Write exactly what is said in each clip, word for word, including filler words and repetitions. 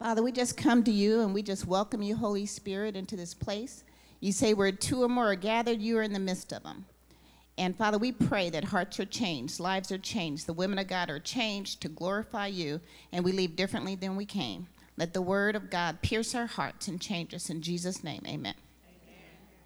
Father, we just come to you and we just welcome you, Holy Spirit, into this place. You say where two or more are gathered, you are in the midst of them. And Father, we pray that hearts are changed, lives are changed, the women of God are changed to glorify you, and we leave differently than we came. Let the word of God pierce our hearts and change us. In Jesus' name, amen. Amen.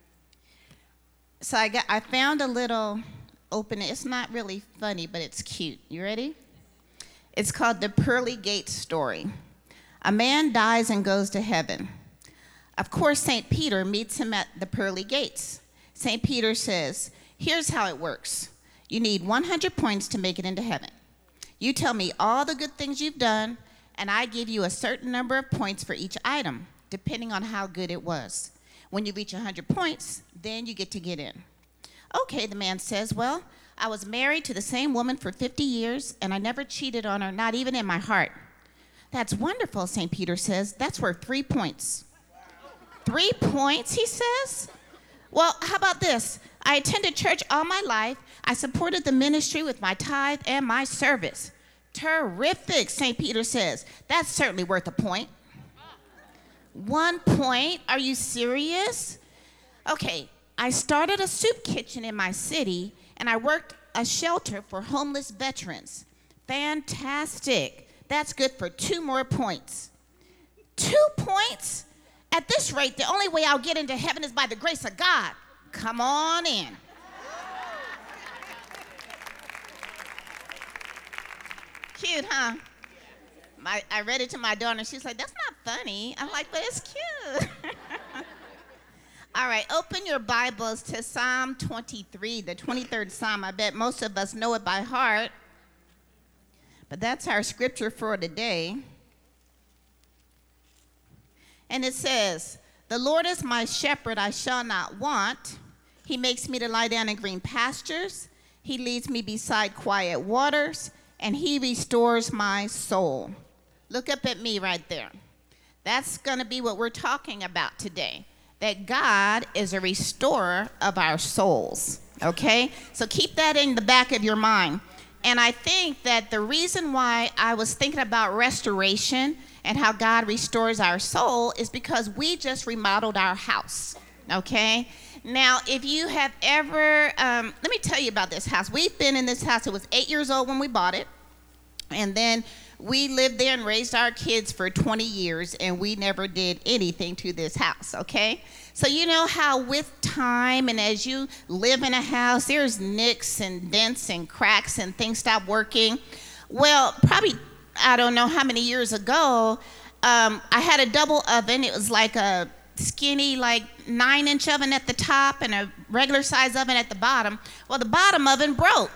So I got, I found a little opening. It's not really funny, but it's cute. You ready? It's called the Pearly Gates story. A man dies and goes to heaven. Of course, Saint Peter meets him at the pearly gates. Saint Peter says, here's how it works. You need one hundred points to make it into heaven. You tell me all the good things you've done, and I give you a certain number of points for each item, depending on how good it was. When you reach one hundred points, then you get to get in. Okay, the man says, well, I was married to the same woman for fifty years, and I never cheated on her, not even in my heart. That's wonderful, Saint Peter says. That's worth three points. Three points, he says? Well, how about this? I attended church all my life. I supported the ministry with my tithe and my service. Terrific, Saint Peter says. That's certainly worth a point. One point? Are you serious? Okay, I started a soup kitchen in my city, and I worked a shelter for homeless veterans. Fantastic. That's good for two more points. Two points? At this rate, the only way I'll get into heaven is by the grace of God. Come on in. Cute, huh? My, I read it to my daughter, and she's like, that's not funny. I'm like, but it's cute. All right, open your Bibles to Psalm twenty-three, the twenty-third Psalm. I bet most of us know it by heart. But that's our scripture for today. And it says, the Lord is my shepherd, I shall not want. He makes me to lie down in green pastures. He leads me beside quiet waters, and he restores my soul. Look up at me right there. That's going to be what we're talking about today, that God is a restorer of our souls, okay? So keep that in the back of your mind. And I think that the reason why I was thinking about restoration and how God restores our soul is because we just remodeled our house, okay? Now, if you have ever, um, let me tell you about this house. We've been in this house. It was eight years old when we bought it. And then we lived there and raised our kids for twenty years, and we never did anything to this house, okay? So you know how with time and as you live in a house, there's nicks and dents and cracks and things stop working. Well, probably, I don't know how many years ago, um, I had a double oven. It was like a skinny, like nine inch oven at the top and a regular size oven at the bottom. Well, the bottom oven broke.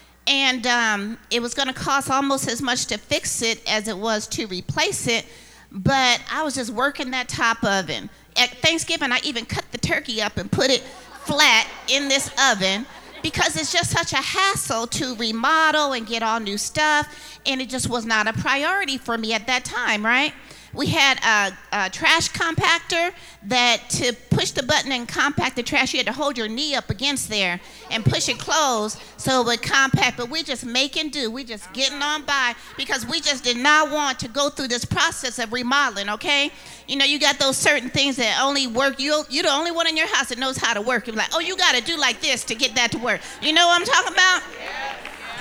And um, it was going to cost almost as much to fix it as it was to replace it. But I was just working that top oven. At Thanksgiving, I even cut the turkey up and put it flat in this oven because it's just such a hassle to remodel and get all new stuff. And it just was not a priority for me at that time, right? We had a, a trash compactor that to push the button and compact the trash, you had to hold your knee up against there and push it closed so it would compact. But we're just making do. We're just getting on by because we just did not want to go through this process of remodeling, okay? You know, you got those certain things that only work. You, you're the only one in your house that knows how to work. You're like, oh, you got to do like this to get that to work. You know what I'm talking about? Yeah.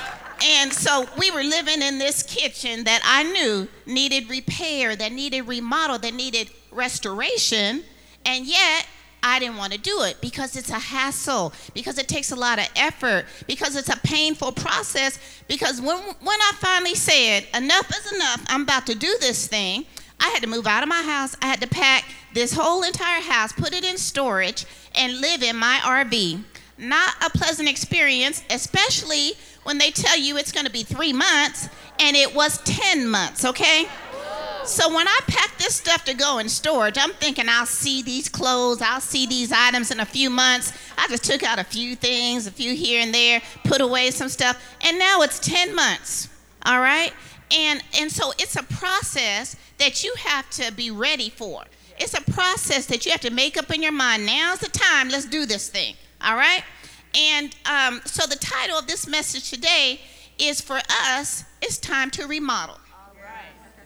And so we were living in this kitchen that I knew needed repair, that needed remodel, that needed restoration, and yet I didn't want to do it because it's a hassle, because it takes a lot of effort, because it's a painful process, because when, when I finally said, enough is enough, I'm about to do this thing, I had to move out of my house. I had to pack this whole entire house, put it in storage, and live in my R V. Not a pleasant experience, especially when they tell you it's going to be three months, and it was ten months, okay? So when I packed this stuff to go in storage, I'm thinking I'll see these clothes, I'll see these items in a few months. I just took out a few things, a few here and there, put away some stuff, and now it's ten months, all right? And, and so it's a process that you have to be ready for. It's a process that you have to make up in your mind. Now's the time, let's do this thing, all right? And um, so the title of this message today is for us, it's time to remodel. All right.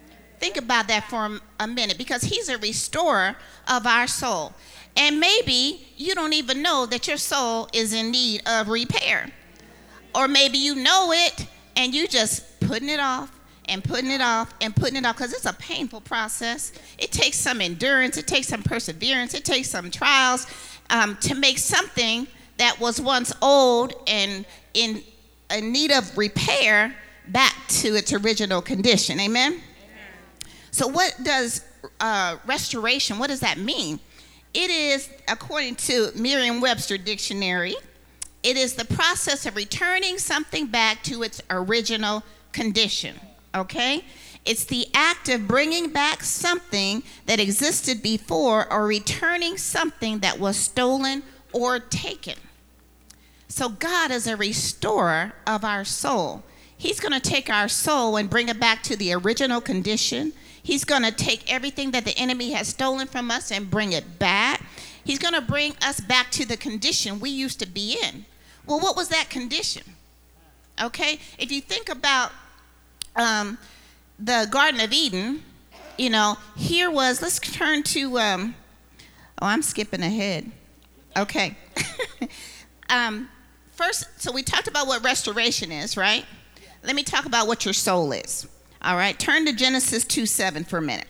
think about that for a minute, because he's a restorer of our soul. And maybe you don't even know that your soul is in need of repair. Or maybe you know it and you just putting it off and putting it off and putting it off, because it's a painful process. It takes some endurance. It takes some perseverance. It takes some trials um, to make something that was once old and in, in need of repair back to its original condition. Amen? Amen. So what does uh, restoration, what does that mean? It is, according to Merriam-Webster Dictionary, it is the process of returning something back to its original condition, okay? It's the act of bringing back something that existed before, or returning something that was stolen or taken. So God is a restorer of our soul. He's going to take our soul and bring it back to the original condition. He's going to take everything that the enemy has stolen from us and bring it back. He's going to bring us back to the condition we used to be in. Well, what was that condition? Okay, if you think about um, the Garden of Eden, you know, here was, let's turn to, um, oh, I'm skipping ahead. Okay. um, first, so we talked about what restoration is, right? Let me talk about what your soul is. All right, turn to Genesis two seven for a minute.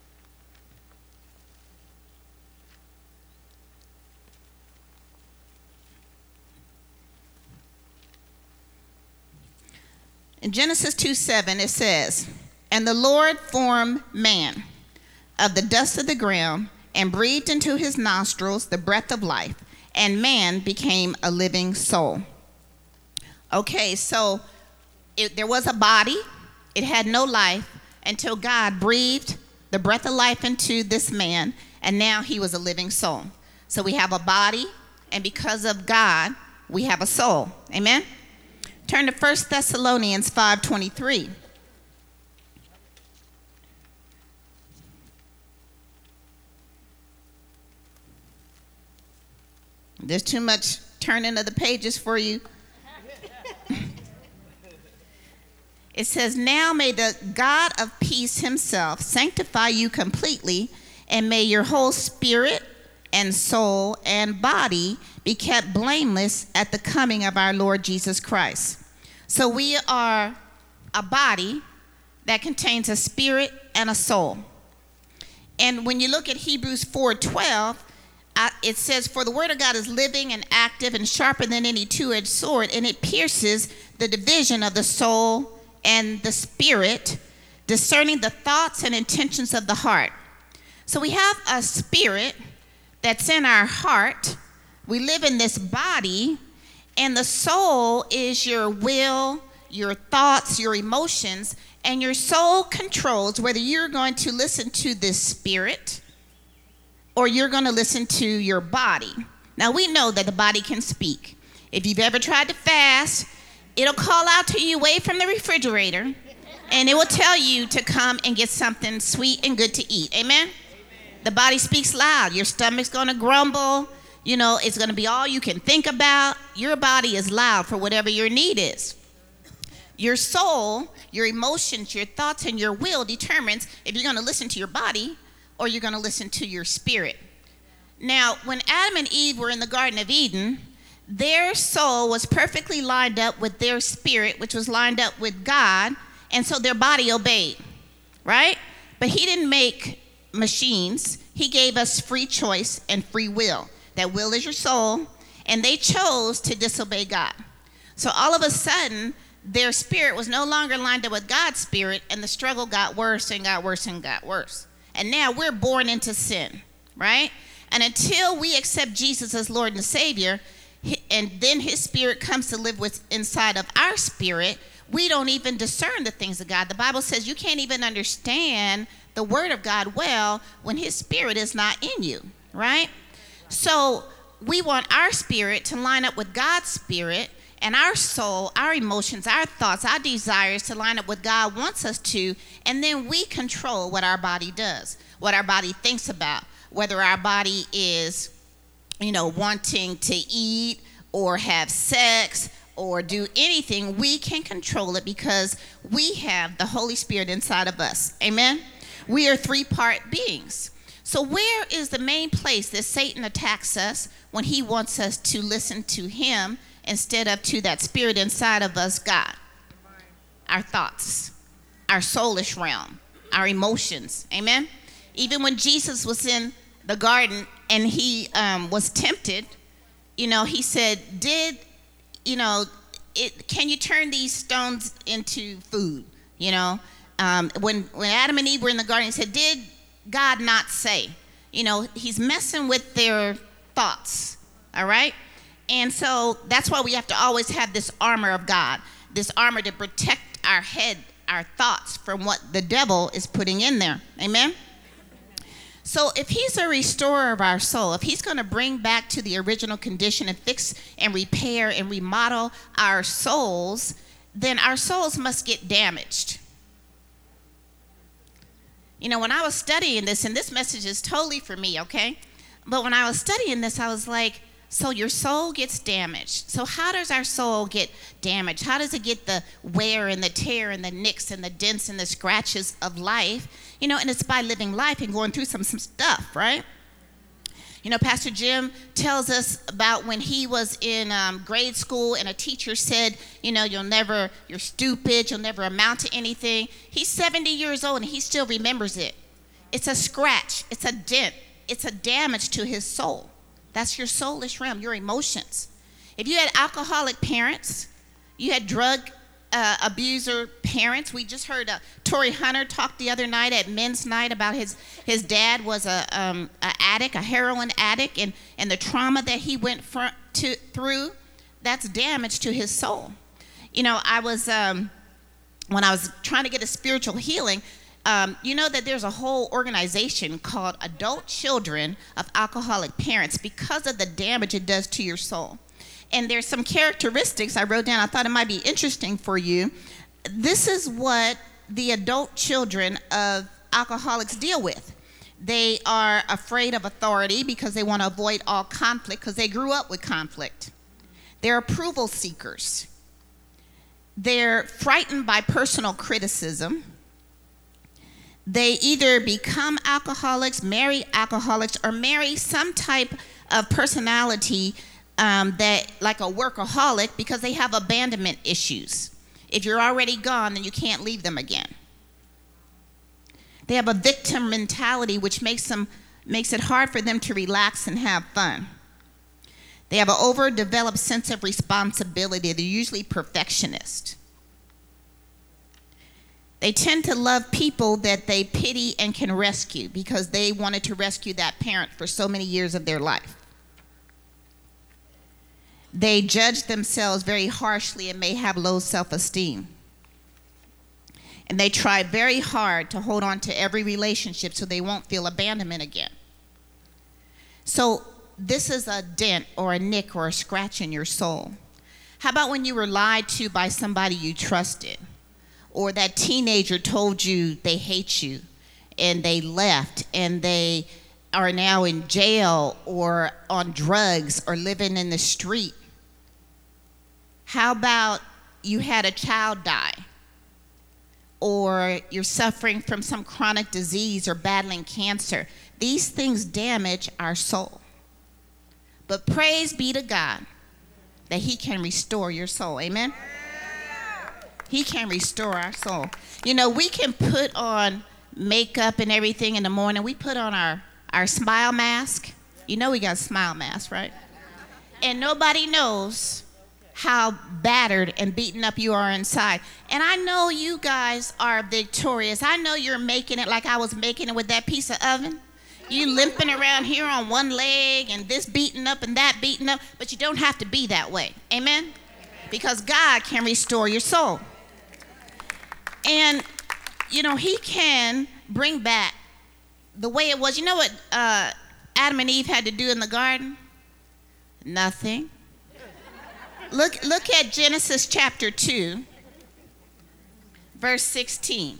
In Genesis two seven, it says, "And the Lord formed man of the dust of the ground and breathed into his nostrils the breath of life, and man became a living soul." Okay, so it, there was a body. It had no life until God breathed the breath of life into this man, and now he was a living soul. So we have a body, and because of God, we have a soul. Amen? Turn to First Thessalonians five twenty-three. There's too much turning of the pages for you. It says, "Now may the God of peace himself sanctify you completely, and may your whole spirit and soul and body be kept blameless at the coming of our Lord Jesus Christ." So we are a body that contains a spirit and a soul. And when you look at Hebrews four twelve, uh, it says, "For the word of God is living and active and sharper than any two-edged sword, and it pierces the division of the soul and the spirit, discerning the thoughts and intentions of the heart." So we have a spirit that's in our heart. We live in this body, and the soul is your will, your thoughts, your emotions, and your soul controls whether you're going to listen to this spirit or you're going to listen to your body. Now, we know that the body can speak. If you've ever tried to fast, it'll call out to you away from the refrigerator, and it will tell you to come and get something sweet and good to eat. Amen? Amen. The body speaks loud. Your stomach's going to grumble. You know, it's going to be all you can think about. Your body is loud for whatever your need is. Your soul, your emotions, your thoughts, and your will determines if you're going to listen to your body or you're going to listen to your spirit. Now, when Adam and Eve were in the Garden of Eden, their soul was perfectly lined up with their spirit, which was lined up with God, and so their body obeyed, right? But he didn't make machines. He gave us free choice and free will. That will is your soul, and they chose to disobey God. So all of a sudden, their spirit was no longer lined up with God's spirit, and the struggle got worse and got worse and got worse. And now we're born into sin, right? And until we accept Jesus as Lord and Savior, and then his spirit comes to live with inside of our spirit, we don't even discern the things of God. The Bible says you can't even understand the word of God well when his spirit is not in you, right? So we want our spirit to line up with God's spirit, and our soul, our emotions, our thoughts, our desires to line up with God wants us to, and then we control what our body does, what our body thinks about, whether our body is, you know, wanting to eat or have sex or do anything. We can control it because we have the Holy Spirit inside of us. Amen? We are three-part beings. So where is the main place that Satan attacks us when he wants us to listen to him instead of to that spirit inside of us, God? Our thoughts, our soulish realm, our emotions. Amen? Even when Jesus was in the garden and he um, was tempted, you know, he said, did, you know, it, can you turn these stones into food? You know, um, when, when Adam and Eve were in the garden, he said, did God not say? You know, he's messing with their thoughts, all right? And so that's why we have to always have this armor of God, this armor to protect our head, our thoughts from what the devil is putting in there. Amen? So if he's a restorer of our soul, if he's going to bring back to the original condition and fix and repair and remodel our souls, then our souls must get damaged. You know, when I was studying this, and this message is totally for me, okay? But when I was studying this, I was like, so your soul gets damaged. So how does our soul get damaged? How does it get the wear and the tear and the nicks and the dents and the scratches of life? You know, and it's by living life and going through some, some stuff, right? You know, Pastor Jim tells us about when he was in um, grade school and a teacher said, you know, you'll never, you're stupid, you'll never amount to anything. He's seventy years old and he still remembers it. It's a scratch, it's a dent, it's a damage to his soul. That's your soulish realm, your emotions. If you had alcoholic parents, you had drug uh, abuser parents. We just heard uh, Tory Hunter talk the other night at men's night about his, his dad was a, um, a addict, a heroin addict, and, and the trauma that he went fr- to, through, that's damage to his soul. You know, I was, um, when I was trying to get a spiritual healing, Um, you know that there's a whole organization called Adult Children of Alcoholic Parents because of the damage it does to your soul. And there's some characteristics I wrote down. I thought it might be interesting for you. This is what the adult children of alcoholics deal with. They are afraid of authority because they want to avoid all conflict because they grew up with conflict. They're approval seekers. They're frightened by personal criticism. They either become alcoholics, marry alcoholics, or marry some type of personality um, that, like a workaholic, because they have abandonment issues. If you're already gone, then you can't leave them again. They have a victim mentality, which makes them makes it hard for them to relax and have fun. They have an overdeveloped sense of responsibility. They're usually perfectionists. They tend to love people that they pity and can rescue because they wanted to rescue that parent for so many years of their life. They judge themselves very harshly and may have low self-esteem. And they try very hard to hold on to every relationship so they won't feel abandonment again. So this is a dent or a nick or a scratch in your soul. How about when you were lied to by somebody you trusted? Or that teenager told you they hate you and they left and they are now in jail or on drugs or living in the street. How about you had a child die? Or you're suffering from some chronic disease or battling cancer. These things damage our soul. But praise be to God that he can restore your soul. Amen? He can restore our soul. You know, we can put on makeup and everything in the morning. We put on our, our smile mask. You know we got a smile mask, right? And nobody knows how battered and beaten up you are inside. And I know you guys are victorious. I know you're making it like I was making it with that piece of oven. You limping around here on one leg and this beaten up and that beaten up, but you don't have to be that way. Amen? Because God can restore your soul. And, you know, he can bring back the way it was. You know what uh, Adam and Eve had to do in the garden? Nothing. Look, look at Genesis chapter two, verse sixteen.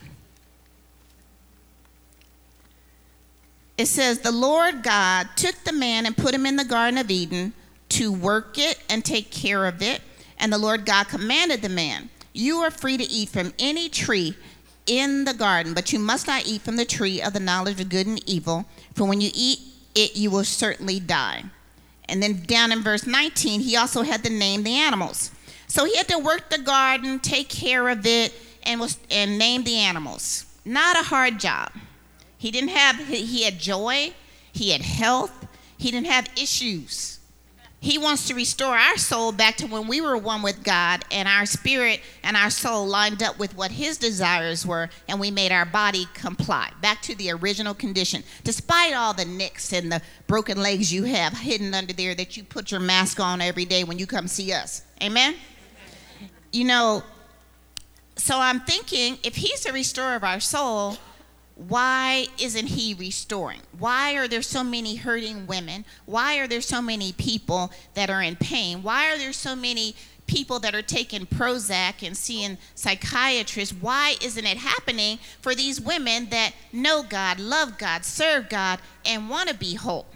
It says, the Lord God took the man and put him in the Garden of Eden to work it and take care of it. And the Lord God commanded the man, you are free to eat from any tree in the garden, but you must not eat from the tree of the knowledge of good and evil, for when you eat it, you will certainly die. And then down in verse nineteen, he also had to name the animals. So he had to work the garden, take care of it, and was and name the animals. Not a hard job. He didn't have, he had joy, he had health, he didn't have issues. He wants to restore our soul back to when we were one with God, and our spirit and our soul lined up with what his desires were, and we made our body comply, back to the original condition, despite all the nicks and the broken legs you have hidden under there that you put your mask on every day when you come see us. Amen? Amen. You know, so I'm thinking, if he's the restorer of our soul, why isn't he restoring? Why are there so many hurting women? Why are there so many people that are in pain? Why are there so many people that are taking Prozac and seeing psychiatrists? Why isn't it happening for these women that know God, love God, serve God, and want to be whole?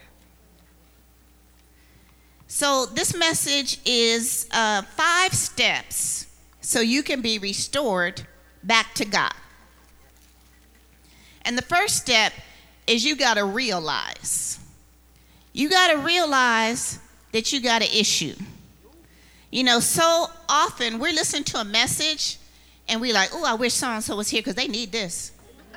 So this message is uh, five steps so you can be restored back to God. And the first step is you got to realize. You got to realize that you got an issue. You know, so often we're listening to a message and we're like, oh, I wish so-and-so was here because they need this.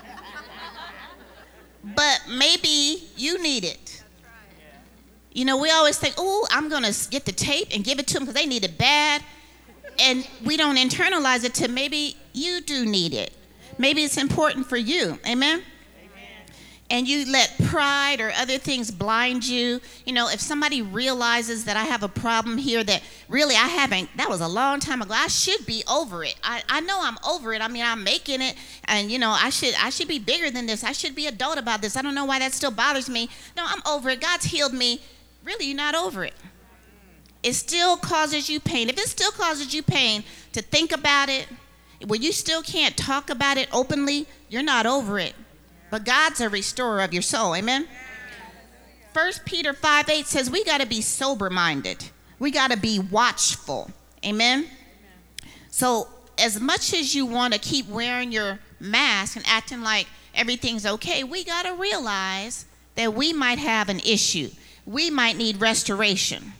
But maybe you need it. You know, we always think, oh, I'm going to get the tape and give it to them because they need it bad. And we don't internalize it to maybe you do need it. Maybe it's important for you. Amen? Amen? And you let pride or other things blind you. You know, if somebody realizes that I have a problem here that really I haven't, that was a long time ago. I should be over it. I, I know I'm over it. I mean, I'm making it. And, you know, I should I should be bigger than this. I should be adult about this. I don't know why that still bothers me. No, I'm over it. God's healed me. Really, you're not over it. It still causes you pain. If it still causes you pain to think about it, where you still can't talk about it openly, you're not over it. But God's a restorer of your soul. Amen? First Peter five eight says we got to be sober-minded. We got to be watchful. Amen? Amen? So as much as you want to keep wearing your mask and acting like everything's okay, we got to realize that we might have an issue. We might need restoration.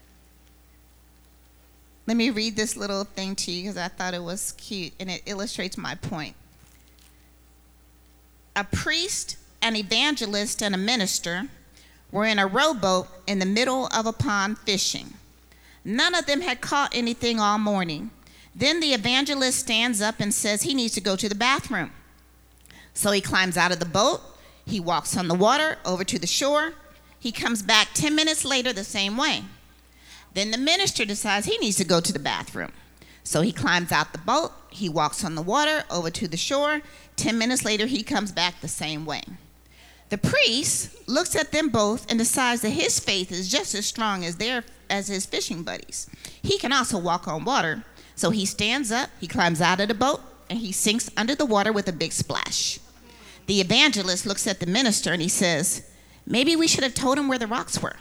Let me read this little thing to you because I thought it was cute and it illustrates my point. A priest, an evangelist, and a minister were in a rowboat in the middle of a pond fishing. None of them had caught anything all morning. Then the evangelist stands up and says he needs to go to the bathroom. So he climbs out of the boat. He walks on the water over to the shore. He comes back ten minutes later the same way. Then the minister decides he needs to go to the bathroom. So he climbs out the boat, he walks on the water over to the shore. Ten minutes later, he comes back the same way. The priest looks at them both and decides that his faith is just as strong as their as his fishing buddies. He can also walk on water. So he stands up, he climbs out of the boat, and he sinks under the water with a big splash. The evangelist looks at the minister and he says, maybe we should have told him where the rocks were.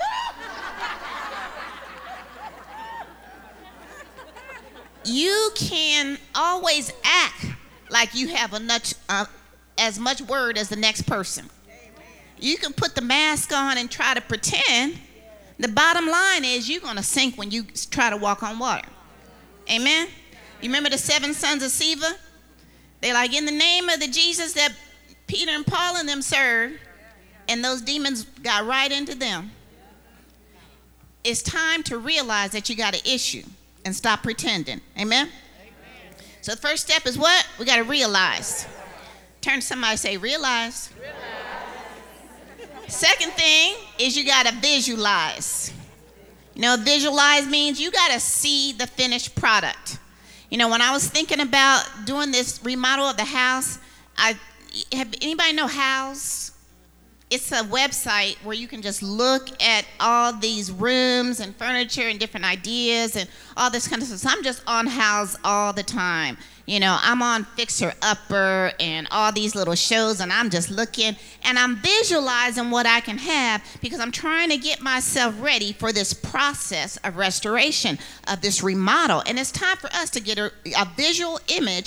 You can always act like you have a much, uh, as much word as the next person. You can put the mask on and try to pretend. The bottom line is you're going to sink when you try to walk on water. Amen? You remember the seven sons of Sceva? They're like, in the name of the Jesus that Peter and Paul and them served, and those demons got right into them. It's time to realize that you got an issue and stop pretending. Amen? Amen? So the first step is what? We got to realize. Turn to somebody and say, realize. Realize. Second thing is you got to visualize. You know, visualize means you got to see the finished product. You know, when I was thinking about doing this remodel of the house, I have anybody know House? It's a website where you can just look at all these rooms and furniture and different ideas and all this kind of stuff. So I'm just on House all the time. You know, I'm on Fixer Upper and all these little shows, and I'm just looking and I'm visualizing what I can have because I'm trying to get myself ready for this process of restoration, of this remodel. And it's time for us to get a, a visual image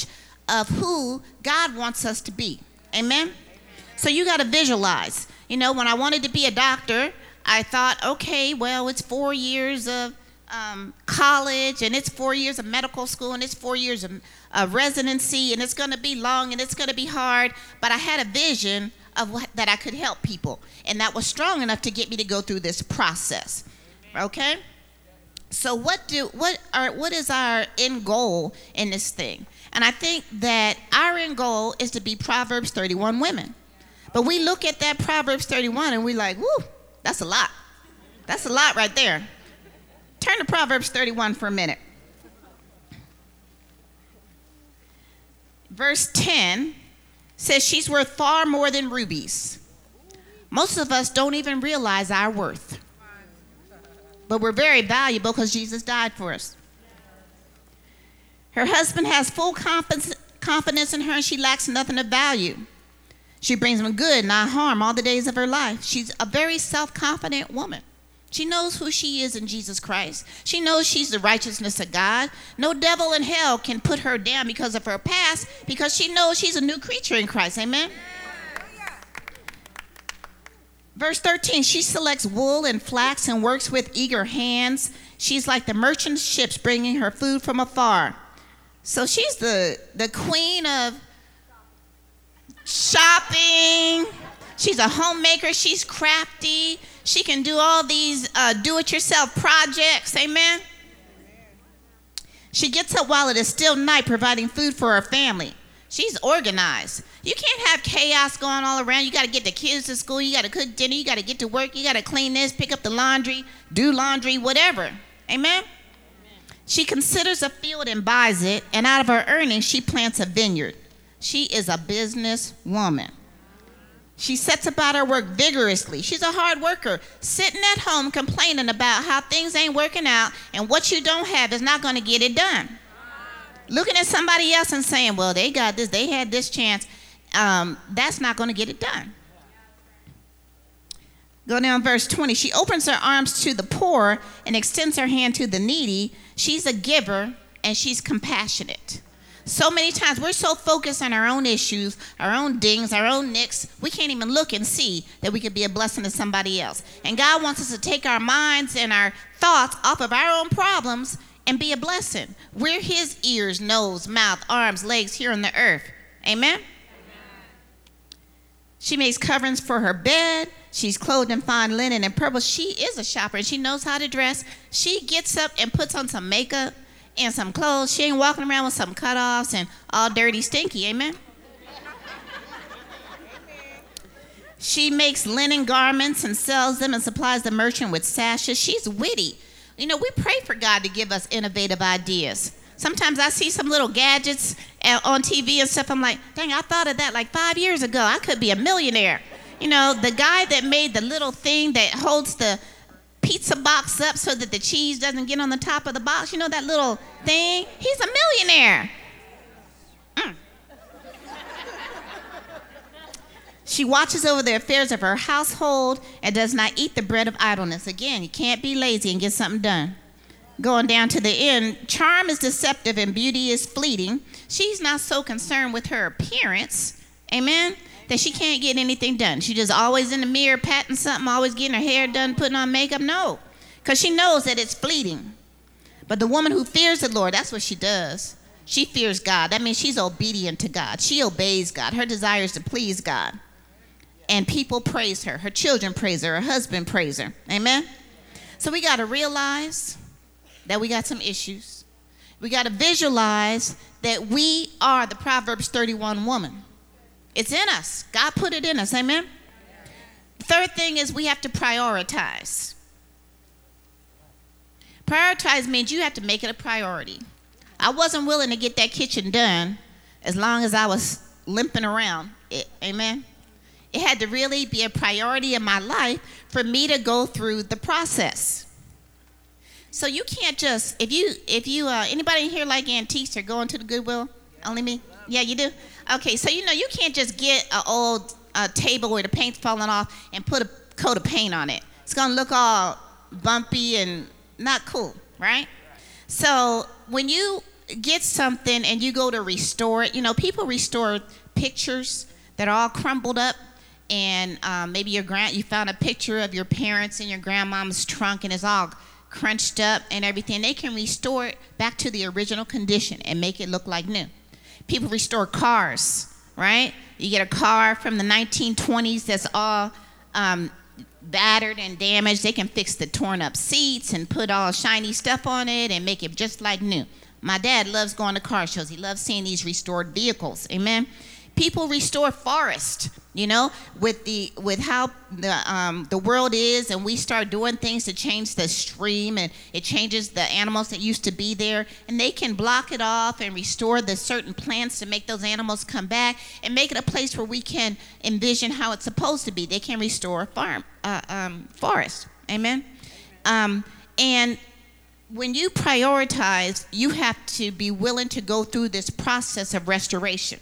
of who God wants us to be. Amen? So you got to visualize. You know, when I wanted to be a doctor, I thought, okay, well, it's four years of um, college, and it's four years of medical school, and it's four years of uh, residency, and it's going to be long, and it's going to be hard. But I had a vision of what, that I could help people, and that was strong enough to get me to go through this process. Okay? So what do what are what is our end goal in this thing? And I think that our end goal is to be Proverbs thirty-one women. But we look at that Proverbs thirty-one and we're like, whoo, that's a lot. That's a lot right there. Turn to Proverbs thirty-one for a minute. Verse ten says she's worth far more than rubies. Most of us don't even realize our worth. But we're very valuable because Jesus died for us. Her husband has full confidence, confidence in her, and she lacks nothing of value. She brings him good, not harm, all the days of her life. She's a very self-confident woman. She knows who she is in Jesus Christ. She knows she's the righteousness of God. No devil in hell can put her down because of her past, because she knows she's a new creature in Christ. Amen? Verse thirteen, she selects wool and flax and works with eager hands. She's like the merchant ships bringing her food from afar. So she's the, the queen of shopping. She's a homemaker. She's crafty. She can do all these uh, do-it-yourself projects. Amen? She gets up while it is still night, providing food for her family. She's organized. You can't have chaos going all around. You got to get the kids to school. You got to cook dinner. You got to get to work. You got to clean this, pick up the laundry, do laundry, whatever. Amen? She considers a field and buys it, and out of her earnings, she plants a vineyard. She is a business woman. She sets about her work vigorously. She's a hard worker, sitting at home complaining about how things ain't working out, and what you don't have is not going to get it done. Looking at somebody else and saying, well, they got this, they had this chance. Um, that's not going to get it done. Go down verse twenty. She opens her arms to the poor and extends her hand to the needy. She's a giver, and she's compassionate. So many times we're so focused on our own issues, our own dings, our own nicks, we can't even look and see that we could be a blessing to somebody else. And God wants us to take our minds and our thoughts off of our own problems and be a blessing. We're his ears, nose, mouth, arms, legs here on the earth. Amen? Amen. She makes coverings for her bed. She's clothed in fine linen and purple. She is a shopper, and she knows how to dress. She gets up and puts on some makeup and some clothes. She ain't walking around with some cutoffs and all dirty, stinky. Amen? She makes linen garments and sells them and supplies the merchant with sashes. She's witty. You know, we pray for God to give us innovative ideas. Sometimes I see some little gadgets on T V and stuff. I'm like, dang, I thought of that like five years ago. I could be a millionaire. You know, the guy that made the little thing that holds the pizza box up so that the cheese doesn't get on the top of the box. You know that little thing? He's a millionaire. Mm. She watches over the affairs of her household and does not eat the bread of idleness. Again, you can't be lazy and get something done. Going down to the end, charm is deceptive and beauty is fleeting. She's not so concerned with her appearance, amen, that she can't get anything done. She just always in the mirror patting something, always getting her hair done, putting on makeup. No, because she knows that it's fleeting. But the woman who fears the Lord, that's what she does. She fears God. That means she's obedient to God. She obeys God. Her desire is to please God. And people praise her. Her children praise her. Her husband praise her. Amen? So we got to realize that we got some issues. We got to visualize that we are the Proverbs thirty-one woman. It's in us. God put it in us. Amen? Third thing is we have to prioritize. Prioritize means you have to make it a priority. I wasn't willing to get that kitchen done as long as I was limping around it. Amen? It had to really be a priority in my life for me to go through the process. So you can't just, if you, if you, uh, anybody in here like antiques or going to the Goodwill? Only me? Yeah, you do? Okay, so you know you can't just get an old uh, table where the paint's falling off and put a coat of paint on it. It's gonna look all bumpy and not cool, right? So when you get something and you go to restore it, you know, people restore pictures that are all crumbled up, and um, maybe your grand, you found a picture of your parents in your grandmom's trunk and it's all crunched up and everything. They can restore it back to the original condition and make it look like new. People restore cars, right? You get a car from the nineteen twenties that's all um, battered and damaged. They can fix the torn up seats and put all shiny stuff on it and make it just like new. My dad loves going to car shows. He loves seeing these restored vehicles. Amen. People restore forest, you know, with the with how the um, the world is, and we start doing things to change the stream, and it changes the animals that used to be there, and they can block it off and restore the certain plants to make those animals come back and make it a place where we can envision how it's supposed to be. They can restore a farm, uh, um, forest. Amen. Um, and when you prioritize, you have to be willing to go through this process of restoration.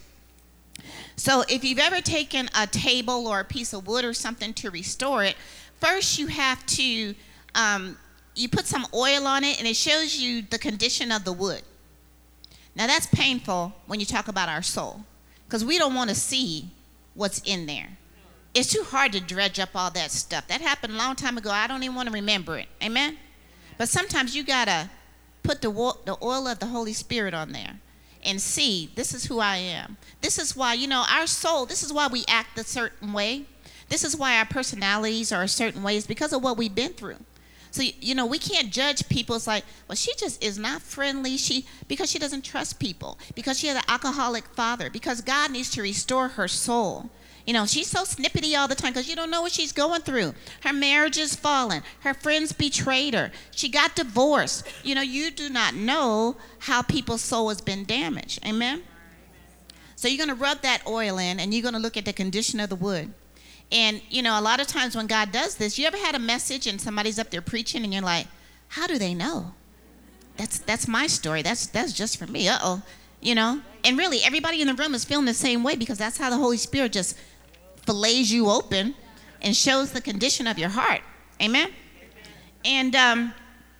So if you've ever taken a table or a piece of wood or something to restore it, first you have to, um, you put some oil on it and it shows you the condition of the wood. Now that's painful when you talk about our soul, because we don't want to see what's in there. It's too hard to dredge up all that stuff. That happened a long time ago. I don't even want to remember it. Amen? But sometimes you got to put the, wo- the oil of the Holy Spirit on there and see, this is who I am. This is why, you know, our soul, this is why we act a certain way. This is why our personalities are a certain way. It's because of what we've been through. So, you know, we can't judge people. It's like, well, she just is not friendly. She, because she doesn't trust people, because she has an alcoholic father, because God needs to restore her soul. You know, she's so snippety all the time because you don't know what she's going through. Her marriage is fallen. Her friends betrayed her. She got divorced. You know, you do not know how people's soul has been damaged. Amen? So you're going to rub that oil in, and you're going to look at the condition of the wood. And, you know, a lot of times when God does this, you ever had a message and somebody's up there preaching and you're like, how do they know? That's that's my story. That's that's just for me. Uh-oh. You know? And really, everybody in the room is feeling the same way, because that's how the Holy Spirit just fillets you open and shows the condition of your heart. Amen? And um,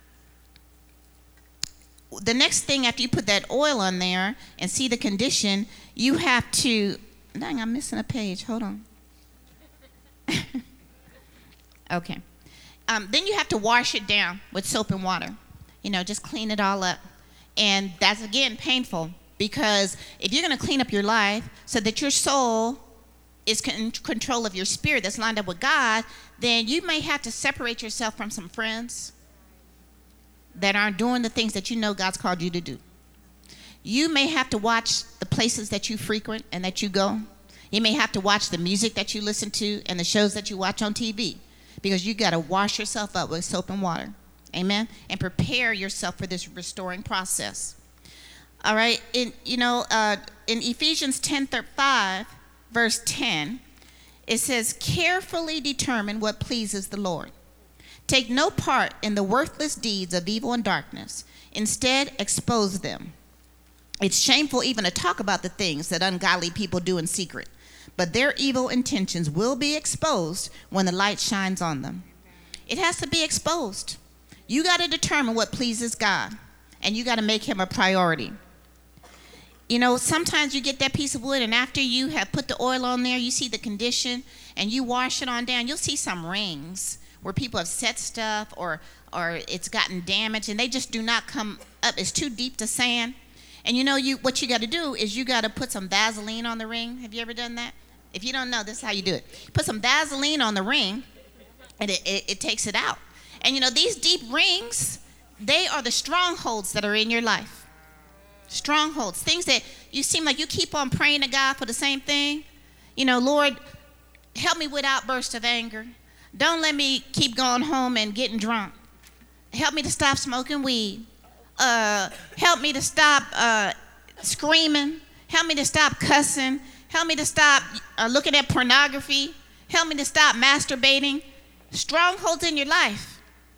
the next thing after you put that oil on there and see the condition, you have to, dang, I'm missing a page. Hold on. Okay. Um, then you have to wash it down with soap and water. You know, just clean it all up. And that's, again, painful, because if you're going to clean up your life so that your soul is in control of your spirit that's lined up with God, then you may have to separate yourself from some friends that aren't doing the things that you know God's called you to do. You may have to watch the places that you frequent and that you go. You may have to watch the music that you listen to and the shows that you watch on T V, because you got to wash yourself up with soap and water. Amen? And prepare yourself for this restoring process. All right? In, you know, uh, in Ephesians ten five, verse ten, it says, carefully determine what pleases the Lord. Take no part in the worthless deeds of evil and darkness. Instead, expose them. It's shameful even to talk about the things that ungodly people do in secret, but their evil intentions will be exposed when the light shines on them. It has to be exposed. You got to determine what pleases God, and you got to make him a priority. You know, sometimes you get that piece of wood, and after you have put the oil on there, you see the condition, and you wash it on down, you'll see some rings where people have set stuff, or or it's gotten damaged, and they just do not come up. It's too deep to sand. And you know, you what you got to do is you got to put some Vaseline on the ring. Have you ever done that? If you don't know, this is how you do it. Put some Vaseline on the ring, and it, it, it takes it out. And you know, these deep rings, they are the strongholds that are in your life. Strongholds, things that you seem like you keep on praying to God for the same thing. You know, Lord, help me with outbursts of anger. Don't let me keep going home and getting drunk. Help me to stop smoking weed. Uh, help me to stop uh, screaming. Help me to stop cussing. Help me to stop uh, looking at pornography. Help me to stop masturbating. Strongholds in your life.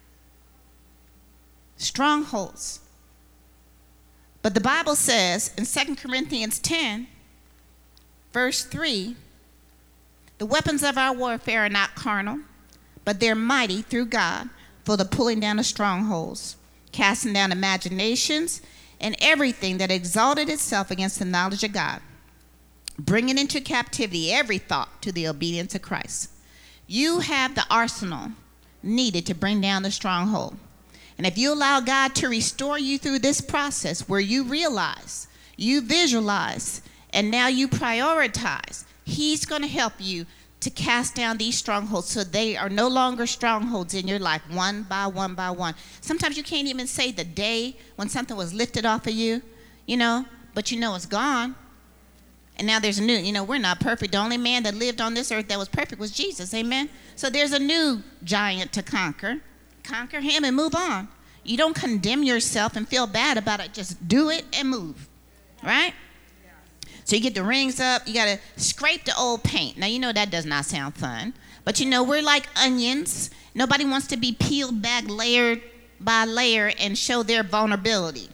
Strongholds. But the Bible says in Second Corinthians ten, verse three, the weapons of our warfare are not carnal, but they're mighty through God for the pulling down of strongholds, casting down imaginations, and everything that exalted itself against the knowledge of God, bringing into captivity every thought to the obedience of Christ. You have the arsenal needed to bring down the stronghold. And if you allow God to restore you through this process where you realize, you visualize, and now you prioritize, he's going to help you to cast down these strongholds so they are no longer strongholds in your life, one by one by one. Sometimes you can't even say the day when something was lifted off of you, you know, but you know it's gone. And now there's a new, you know, we're not perfect. The only man that lived on this earth that was perfect was Jesus, amen? So there's a new giant to conquer. Conquer him and move on. You don't condemn yourself and feel bad about it. Just do it and move, right? So you get the rings up. You got to scrape the old paint. Now, you know that does not sound fun. But, you know, we're like onions. Nobody wants to be peeled back layer by layer and show their vulnerability.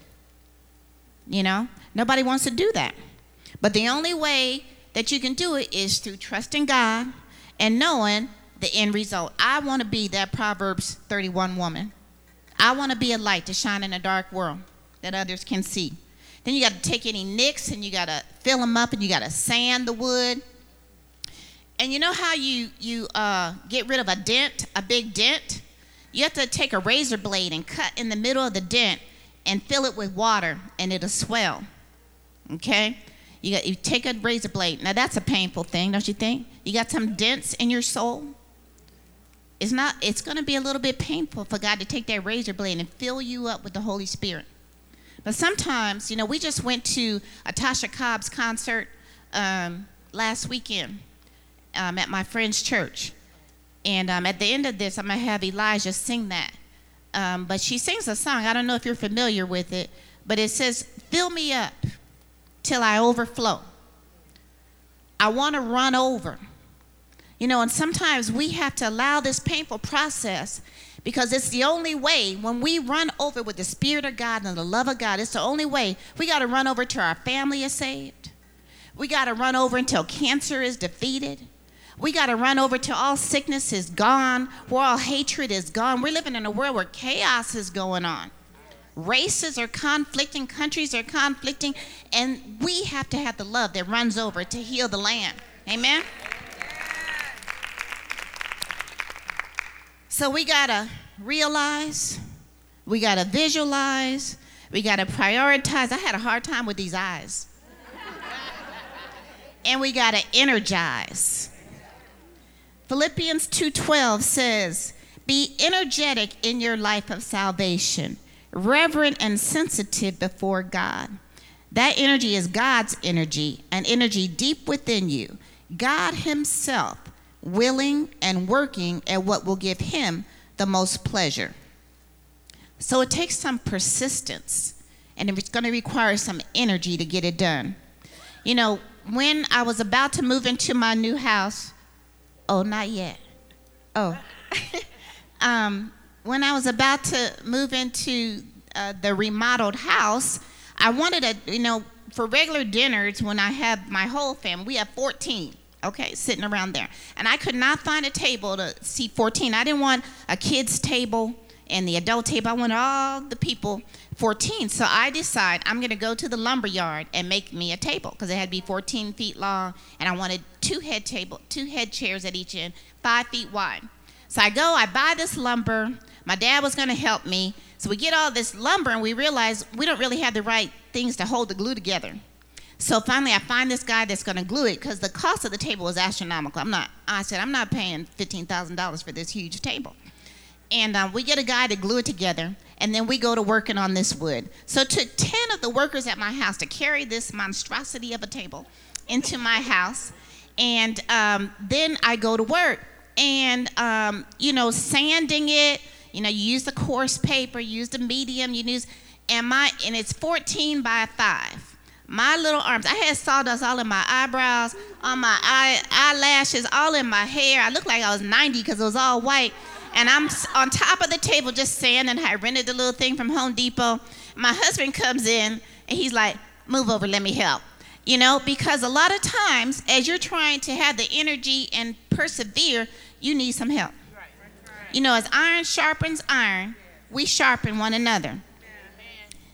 You know, nobody wants to do that. But the only way that you can do it is through trusting God and knowing the end result. I want to be that Proverbs thirty-one woman. I want to be a light to shine in a dark world that others can see. Then you got to take any nicks and you got to fill them up and you got to sand the wood. And you know how you, you uh, get rid of a dent, a big dent? You have to take a razor blade and cut in the middle of the dent and fill it with water and it'll swell, okay? You, got, you take a razor blade. Now that's a painful thing, don't you think? You got some dents in your soul. It's not. It's going to be a little bit painful for God to take that razor blade and fill you up with the Holy Spirit. But sometimes, you know, we just went to a Tasha Cobb's concert um, last weekend um, at my friend's church. And um, at the end of this, I'm going to have Elijah sing that. Um, but she sings a song. I don't know if you're familiar with it, but it says, "Fill me up till I overflow. I want to run over." You know, and sometimes we have to allow this painful process because it's the only way. When we run over with the Spirit of God and the love of God, it's the only way. We got to run over till our family is saved. We got to run over until cancer is defeated. We got to run over till all sickness is gone, where all hatred is gone. We're living in a world where chaos is going on. Races are conflicting, countries are conflicting, and we have to have the love that runs over to heal the land. Amen? So we got to realize, we got to visualize, we got to prioritize. I had a hard time with these eyes. And we got to energize. Philippians two twelve says, "Be energetic in your life of salvation, reverent and sensitive before God." That energy is God's energy, an energy deep within you. God himself willing and working at what will give him the most pleasure. So it takes some persistence, and it's going to require some energy to get it done. You know, when I was about to move into my new house, oh, not yet. Oh. um, when I was about to move into uh, the remodeled house, I wanted a, you know, for regular dinners when I have my whole family, we have fourteen. Okay, sitting around there. And I could not find a table to seat fourteen. I didn't want a kid's table and the adult table. I wanted all the people fourteen. So I decided I'm going to go to the lumber yard and make me a table because it had to be fourteen feet long. And I wanted two head table, two head chairs at each end, five feet wide. So I go, I buy this lumber. My dad was going to help me. So we get all this lumber and we realize we don't really have the right things to hold the glue together. So finally, I find this guy that's going to glue it because the cost of the table was astronomical. I'm not. I said, I'm not paying fifteen thousand dollars for this huge table. And um, we get a guy to glue it together, and then we go to working on this wood. So it took ten of the workers at my house to carry this monstrosity of a table into my house. And um, then I go to work. And, um, you know, sanding it, you know, you use the coarse paper, you use the medium, you use, and, my, and it's fourteen by five. My little arms, I had sawdust all in my eyebrows, on my eye, eyelashes, all in my hair. I looked like I was ninety because it was all white. And I'm on top of the table just sanding. I rented the little thing from Home Depot. My husband comes in and he's like, "Move over, let me help." You know, because a lot of times as you're trying to have the energy and persevere, you need some help. You know, as iron sharpens iron, we sharpen one another.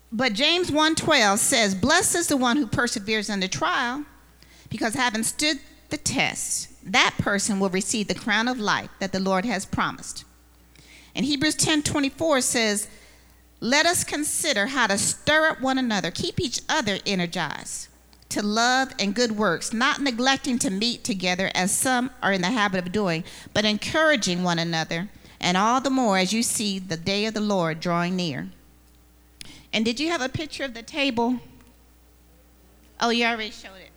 But James one twelve says, blessed is the one who perseveres under trial, because having stood the test, that person will receive the crown of life that the Lord has promised. And Hebrews ten twenty-four says, let us consider how to stir up one another, keep each other energized to love and good works, not neglecting to meet together as some are in the habit of doing, but encouraging one another, and all the more as you see the day of the Lord drawing near. And did you have a picture of the table? Oh, you already showed it.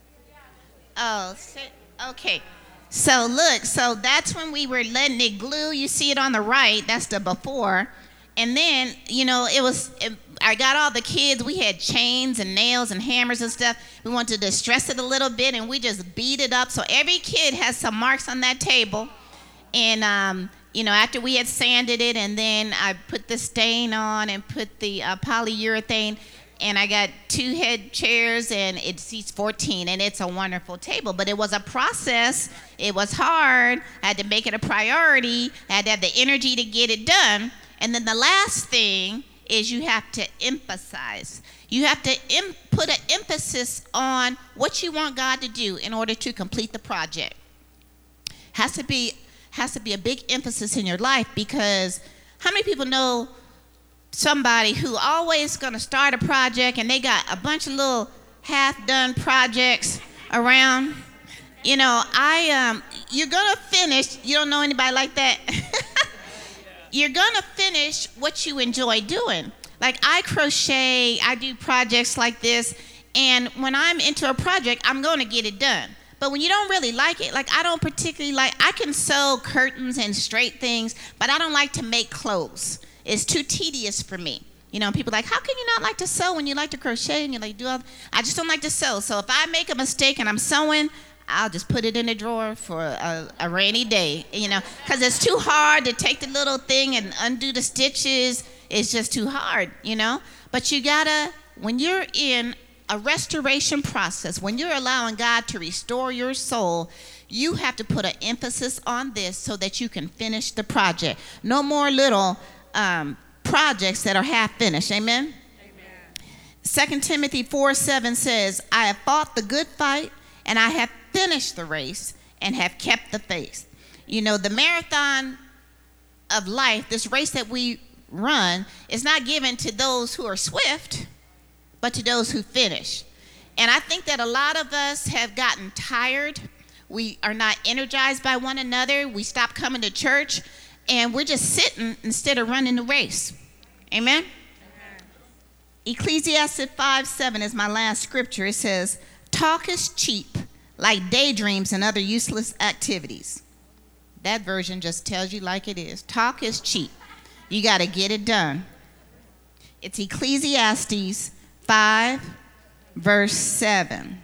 Oh, okay. So look, so that's when we were letting it glue. You see it on the right. That's the before. And then, you know, it was, it, I got all the kids. We had chains and nails and hammers and stuff. We wanted to distress it a little bit, and we just beat it up. So every kid has some marks on that table. And, um, you know, after we had sanded it, and then I put the stain on and put the uh, polyurethane, and I got two head chairs, and it seats fourteen, and it's a wonderful table. But it was a process. It was hard. I had to make it a priority. I had to have the energy to get it done. And then the last thing is you have to emphasize. You have to em- put an emphasis on what you want God to do in order to complete the project. Has to be has to be a big emphasis in your life, because how many people know somebody who always going to start a project and they got a bunch of little half-done projects around? You know, I um, you're going to finish. You don't know anybody like that? You're going to finish what you enjoy doing. Like I crochet, I do projects like this, and when I'm into a project, I'm going to get it done. But when you don't really like it, like I don't particularly like, I can sew curtains and straight things, but I don't like to make clothes. It's too tedious for me. You know, people are like, how can you not like to sew when you like to crochet and you like do all, I just don't like to sew. So if I make a mistake and I'm sewing, I'll just put it in a drawer for a, a rainy day, you know, because it's too hard to take the little thing and undo the stitches. It's just too hard, you know. But you gotta, when you're in a restoration process, when you're allowing God to restore your soul, you have to put an emphasis on this so that you can finish the project. No more little um, projects that are half finished. Amen? Amen. Second Timothy four seven says, I have fought the good fight, and I have finished the race and have kept the faith. You know, the marathon of life, this race that we run, is not given to those who are swift, but to those who finish. And I think that a lot of us have gotten tired. We are not energized by one another. We stop coming to church, and we're just sitting instead of running the race. Amen? Amen. Ecclesiastes five seven is my last scripture. It says, talk is cheap, like daydreams and other useless activities. That version just tells you like it is. Talk is cheap. You got to get it done. It's Ecclesiastes five, verse seven.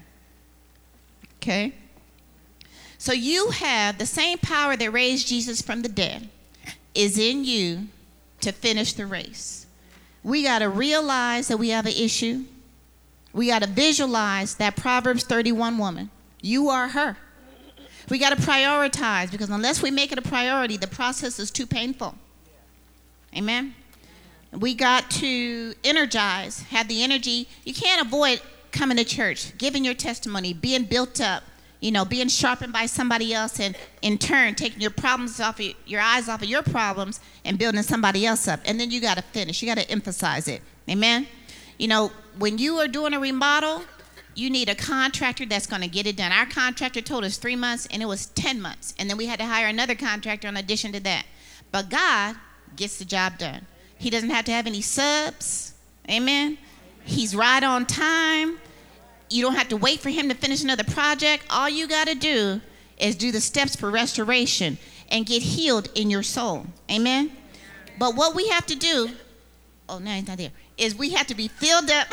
Okay? So you have the same power that raised Jesus from the dead is in you to finish the race. We got to realize that we have an issue. We got to visualize that Proverbs thirty-one woman. You are her. We got to prioritize, because unless we make it a priority, the process is too painful. Amen? We got to energize, have the energy. You can't avoid coming to church, giving your testimony, being built up, you know, being sharpened by somebody else, and in turn taking your problems off of, your eyes off of your problems and building somebody else up. And then you got to finish. You got to emphasize it. Amen? You know, when you are doing a remodel, you need a contractor that's going to get it done. Our contractor told us three months, and it was ten months. And then we had to hire another contractor in addition to that. But God gets the job done. He doesn't have to have any subs. Amen? He's right on time. You don't have to wait for him to finish another project. All you got to do is do the steps for restoration and get healed in your soul. Amen? But what we have to do, oh, no, he's not there, is we have to be filled up.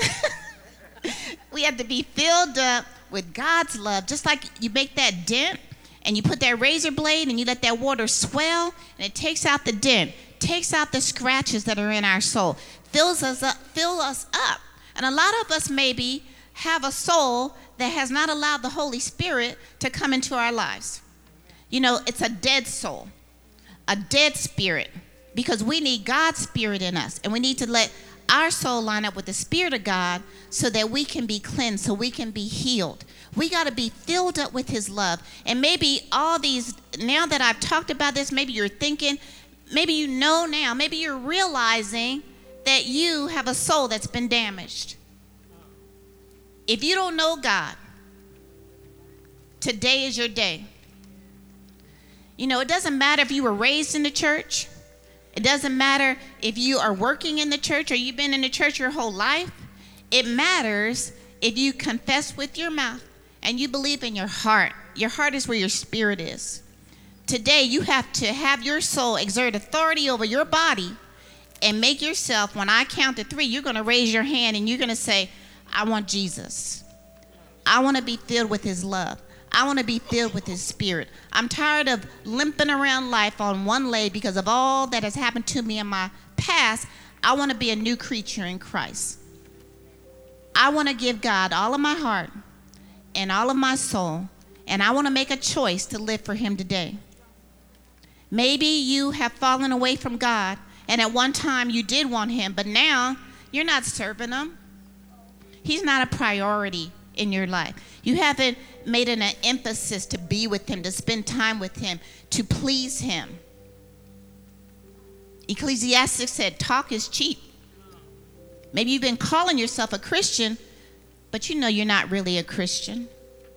We have to be filled up with God's love. Just like you make that dent and you put that razor blade and you let that water swell, and it takes out the dent, takes out the scratches that are in our soul, fills us up, fill us up. And a lot of us maybe have a soul that has not allowed the Holy Spirit to come into our lives. You know, it's a dead soul, a dead spirit, because we need God's spirit in us, and we need to let our soul line up with the Spirit of God so that we can be cleansed, so we can be healed. We got to be filled up with his love. And maybe all these, now that I've talked about this, maybe you're thinking, maybe you know now, maybe you're realizing that you have a soul that's been damaged. If you don't know God, today is your day. You know, it doesn't matter if you were raised in the church. It doesn't matter if you are working in the church or you've been in the church your whole life. It matters if you confess with your mouth and you believe in your heart. Your heart is where your spirit is. Today, you have to have your soul exert authority over your body and make yourself, when I count to three, you're going to raise your hand and you're going to say, I want Jesus. I want to be filled with his love. I want to be filled with his spirit. I'm tired of limping around life on one leg because of all that has happened to me in my past. I want to be a new creature in Christ. I want to give God all of my heart and all of my soul, and I want to make a choice to live for him today. Maybe you have fallen away from God, and at one time you did want him, but now you're not serving him. He's not a priority in your life. You haven't made an, an emphasis to be with him, to spend time with him, to please him. Ecclesiastes said, talk is cheap. Maybe you've been calling yourself a Christian, but you know you're not really a Christian.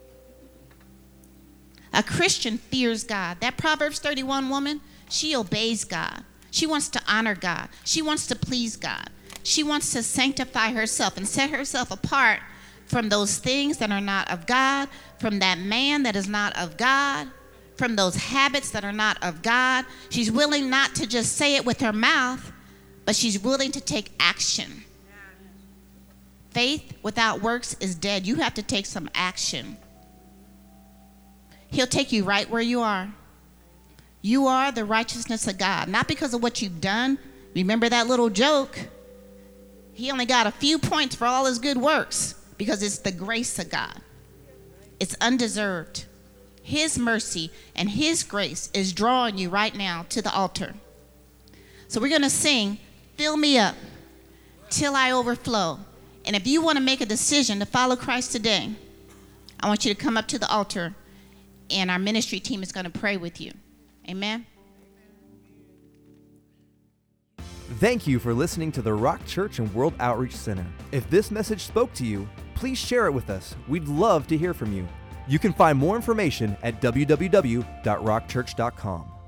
A Christian fears God. That Proverbs thirty-one woman, she obeys God. She wants to honor God. She wants to please God. She wants to sanctify herself and set herself apart from those things that are not of God, from that man that is not of God, from those habits that are not of God. She's willing not to just say it with her mouth, but she's willing to take action. Faith without works is dead. You have to take some action. He'll take you right where you are. You are the righteousness of God, not because of what you've done. Remember that little joke? He only got a few points for all his good works because it's the grace of God. It's undeserved. His mercy and his grace is drawing you right now to the altar. So we're going to sing, Fill Me Up Till I Overflow. And if you want to make a decision to follow Christ today, I want you to come up to the altar, and our ministry team is going to pray with you. Amen. Thank you for listening to the Rock Church and World Outreach Center. If this message spoke to you, please share it with us. We'd love to hear from you. You can find more information at w w w dot rock church dot com.